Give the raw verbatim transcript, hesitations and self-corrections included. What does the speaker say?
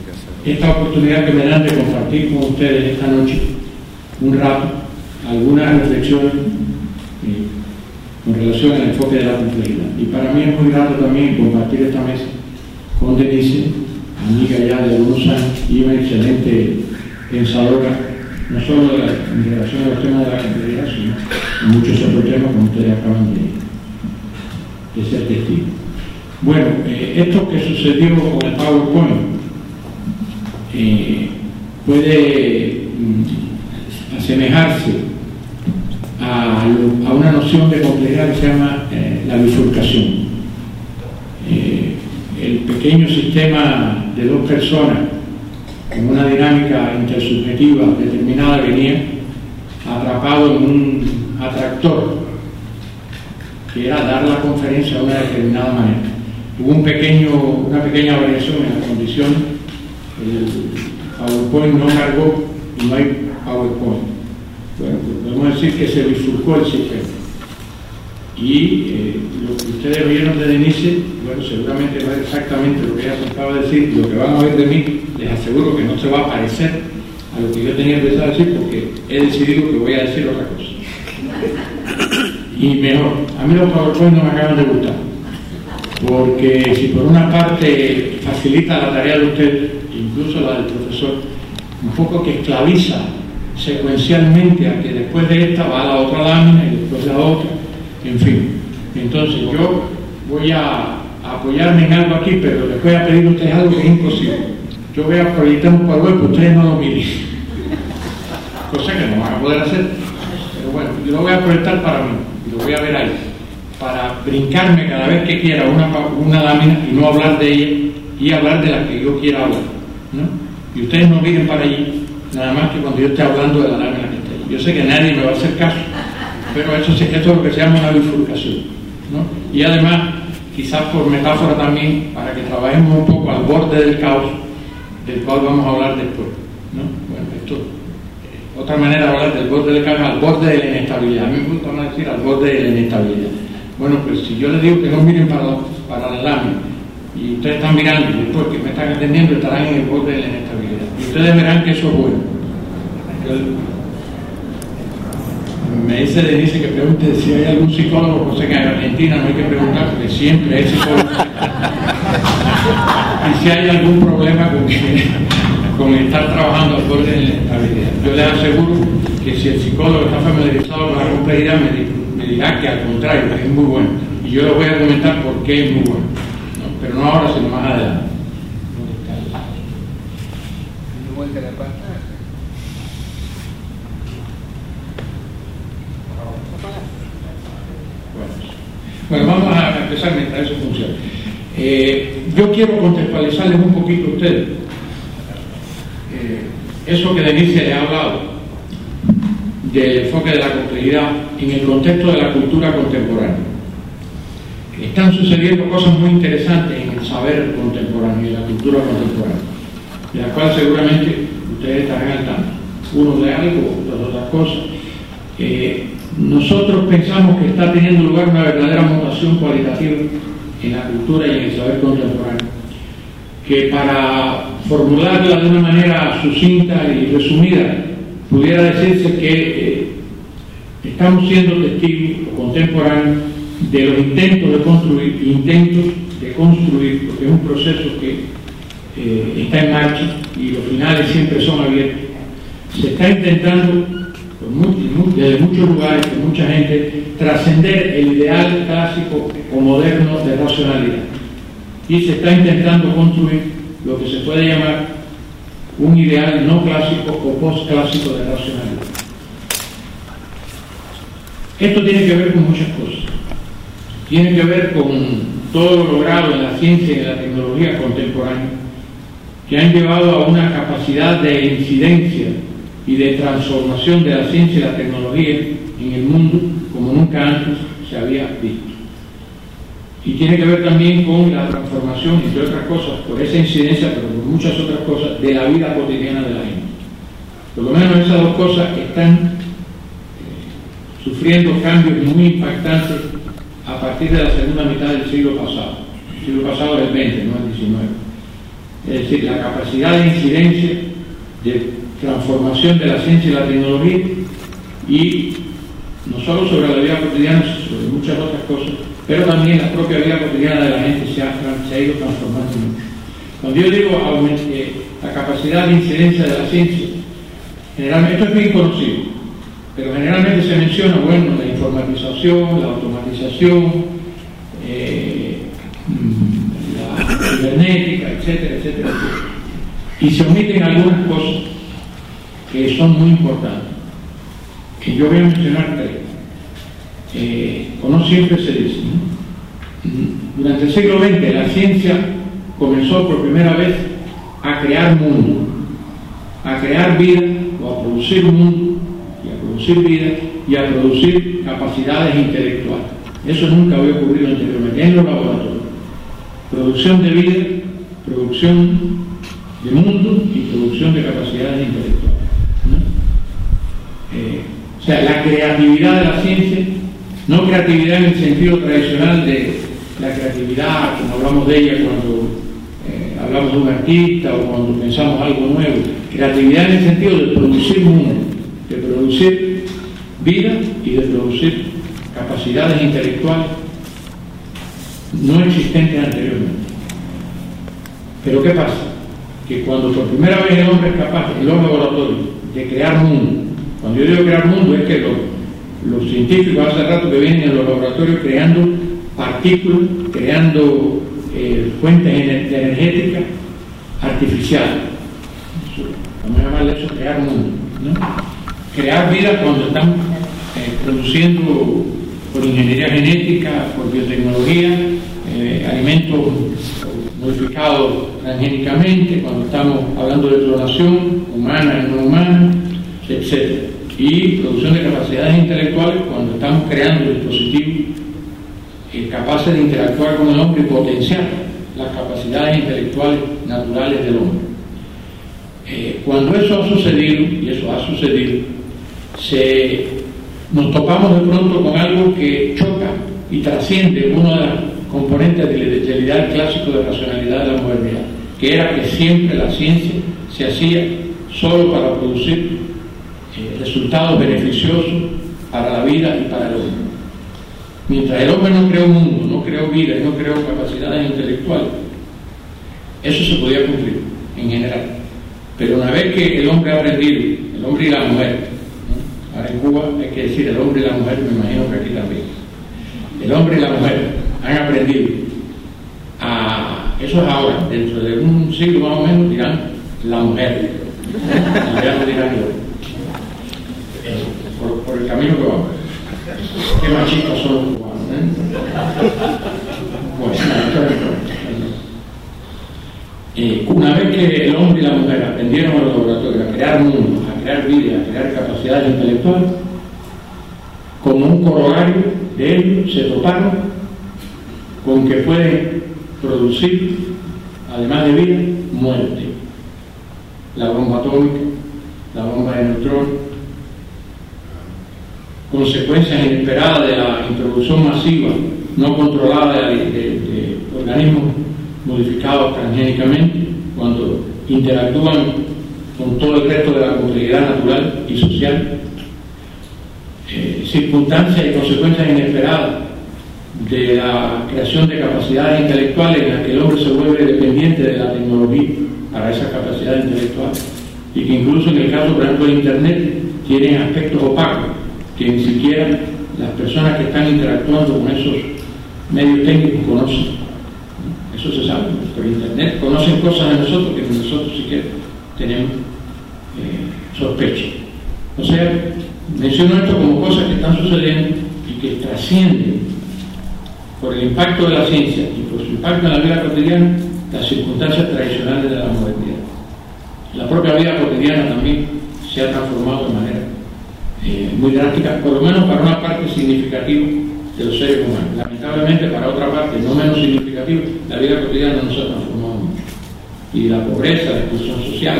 esta oportunidad que me dan de compartir con ustedes esta noche un rato, algunas reflexiones eh, con relación al enfoque de la complejidad. Y para mí es muy grato también compartir esta mesa con Denise, amiga ya de algunos años y una excelente pensadora, no solo de la, en relación a los temas de la complejidad, sino en muchos otros temas como ustedes acaban de, de ser testigos. Bueno, eh, esto que sucedió con el PowerPoint eh, puede mm, asemejarse a, lo, a una noción de complejidad que se llama eh, la bifurcación. Eh, el pequeño sistema de dos personas con una dinámica intersubjetiva determinada venía atrapado en un atractor que era dar la conferencia de una determinada manera. Hubo un pequeño, una pequeña variación en las condiciones, el PowerPoint no cargó y no hay PowerPoint. Bueno, pues podemos decir que se bifurcó el sistema. Y eh, lo que ustedes vieron de Denise, bueno, seguramente va exactamente lo que ella acaba de decir. Lo que van a ver de mí, les aseguro que no se va a parecer a lo que yo tenía empezado a decir, porque he decidido que voy a decir otra cosa. Y mejor, a mí los PowerPoint no me acaban de gustar, porque si por una parte facilita la tarea de usted, incluso la del profesor, un poco que esclaviza secuencialmente a que después de esta va a la otra lámina y después la otra, en fin. Entonces yo voy a, a apoyarme en algo aquí, pero les voy a pedir a ustedes algo que es imposible. Yo voy a proyectar un PowerPoint que ustedes no lo miren, cosa que no van a poder hacer, pero bueno, yo lo voy a proyectar para mí y lo voy a ver ahí, para brincarme cada vez que quiera una, una lámina y no hablar de ella y hablar de la que yo quiera hablar, ¿no? Y ustedes no miren para allí, nada más que cuando yo esté hablando de la lámina que esté ahí. Yo sé que nadie me va a hacer caso, pero eso, esto es lo que se llama una bifurcación, ¿no? Y además, quizás por metáfora también, para que trabajemos un poco al borde del caos, del cual vamos a hablar después, ¿no? Bueno, esto, eh, otra manera de hablar del borde del caos, al borde de la inestabilidad. A mí me gusta más decir al borde de la inestabilidad. Bueno, pues si yo les digo que no miren para la, para la lámina, y ustedes están mirando y después que me están entendiendo estarán en el borde de la inestabilidad, y ustedes verán que eso es bueno. Me dice Denise que pregunte si hay algún psicólogo, no sé que en Argentina no hay que preguntar porque siempre hay psicólogo. Y si hay algún problema con, que, con estar trabajando al borde de la inestabilidad. Yo les aseguro que si el psicólogo está familiarizado con la complejidad me, me dirá que al contrario, que es muy bueno. Y yo les voy a comentar por qué es muy bueno, ¿no? Pero no ahora, sino más adelante. Bueno, vamos a empezar mientras eso funciona. Eh, yo quiero contextualizarles un poquito a ustedes eh, eso que Denise les ha hablado del enfoque de la complejidad en el contexto de la cultura contemporánea. Están sucediendo cosas muy interesantes en el saber contemporáneo y en la cultura contemporánea, de la cual seguramente ustedes estarán al tanto, uno de algo, otros de otras cosas. Eh, nosotros pensamos que está teniendo lugar una verdadera mutación cualitativa en la cultura y en el saber contemporáneo, que para formularla de una manera sucinta y resumida pudiera decirse que eh, estamos siendo testigos contemporáneos de los intentos de construir, intentos de construir, porque es un proceso que eh, está en marcha y los finales siempre son abiertos. Se está intentando desde muchos lugares, de mucha gente, trascender el ideal clásico o moderno de racionalidad. Y se está intentando construir lo que se puede llamar un ideal no clásico o postclásico de racionalidad. Esto tiene que ver con muchas cosas. Tiene que ver con todo lo logrado en la ciencia y en la tecnología contemporánea, que han llevado a una capacidad de incidencia y de transformación de la ciencia y la tecnología en el mundo como nunca antes se había visto. Y tiene que ver también con la transformación, entre otras cosas, por esa incidencia, pero por muchas otras cosas, de la vida cotidiana de la gente. Por lo menos esas dos cosas están eh, sufriendo cambios muy impactantes a partir de la segunda mitad del siglo pasado. El siglo pasado es el veinte, no el diecinueve. es decir, la capacidad de incidencia, de transformación de la ciencia y la tecnología, y no solo sobre la vida cotidiana, sino sobre muchas otras cosas, pero también la propia vida cotidiana de la gente se ha, se ha ido transformando mucho. Cuando yo digo aumente, la capacidad de incidencia de la ciencia, generalmente, esto es bien conocido, pero generalmente se menciona, bueno, la informatización, la automatización, eh, la cibernética, etcétera, etcétera, etcétera. Y se omiten algunas cosas que son muy importantes, que yo voy a mencionar tres. Eh, como siempre se dice, ¿no? Durante el siglo veinte la ciencia comenzó por primera vez a crear mundo, a crear vida, o a producir mundo, y a producir vida, y a producir capacidades intelectuales. Eso nunca había ocurrido anteriormente en los laboratorios. Producción de vida, producción de mundo y producción de capacidades intelectuales, ¿no? Eh, o sea, la creatividad de la ciencia, no creatividad en el sentido tradicional de la creatividad, como hablamos de ella cuando eh, hablamos de un artista o cuando pensamos algo nuevo, creatividad en el sentido de producir mundo, de producir vida y de producir capacidades intelectuales no existentes anteriormente. Pero ¿qué pasa? Que cuando por primera vez el hombre es capaz en los laboratorios de crear mundo, cuando yo digo crear mundo es que los, los científicos hace rato que vienen en los laboratorios creando partículas, creando eh, fuentes energéticas artificiales. Eso, vamos a llamarle eso crear mundo, ¿no? Crear vida cuando están eh, produciendo por ingeniería genética, por biotecnología, eh, alimentos modificados transgénicamente, cuando estamos hablando de clonación humana y no humana, etcétera. Y producción de capacidades intelectuales cuando estamos creando dispositivos eh, capaces de interactuar con el hombre y potenciar las capacidades intelectuales naturales del hombre. Eh, cuando eso ha sucedido, y eso ha sucedido, se, nos topamos de pronto con algo que choca y trasciende uno de los componentes del, del ideal clásico de racionalidad de la modernidad, que era que siempre la ciencia se hacía solo para producir eh, resultados beneficiosos para la vida y para el hombre. Mientras el hombre no creó mundo, no creó vida y no creó capacidades intelectuales, eso se podía cumplir en general. Pero una vez que el hombre ha aprendido, el hombre y la mujer, ¿no? Ahora en Cuba hay que decir el hombre y la mujer, me imagino que aquí también, el hombre y la mujer han aprendido a, eso es ahora, dentro de un siglo más o menos dirán la mujer, ya no dirán yo, eh, por, por el camino que vamos. Qué machistas son los cubanos, ¿eh? Pues, eh, una vez que el hombre y la mujer aprendieron en los laboratorios a crear mundo, a crear vida, a crear capacidades intelectuales, como un corolario de ello se toparon con que pueden producir, además de vida, muerte. La bomba atómica, la bomba de neutrones, consecuencias inesperadas de la introducción masiva, no controlada de, de, de organismos modificados transgénicamente, cuando interactúan con todo el resto de la complejidad natural y social, eh, circunstancias y consecuencias inesperadas de la creación de capacidades intelectuales en las que el hombre se vuelve dependiente de la tecnología para esas capacidades intelectuales, y que incluso en el caso, por ejemplo, de Internet, tienen aspectos opacos que ni siquiera las personas que están interactuando con esos medios técnicos conocen. Eso se sabe. Por Internet conocen cosas de nosotros que nosotros siquiera tenemos eh, sospechas. O sea, menciono esto como cosas que están sucediendo y que trascienden por el impacto de la ciencia y por su impacto en la vida cotidiana las circunstancias tradicionales de la modernidad. La propia vida cotidiana también se ha transformado de manera eh, muy drástica, por lo menos para una parte significativa de los seres humanos. Lamentablemente, para otra parte no menos significativa, la vida cotidiana no se ha transformado mucho. Y la pobreza, la exclusión social,